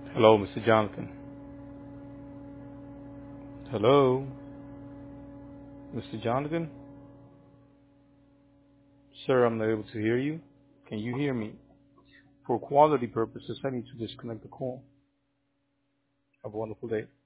Hello, Mr. Jonathan. Hello, Mr. Jonathan. Sir, I'm not able to hear you. Can you hear me? For quality purposes, I need to disconnect the call. Have a wonderful day.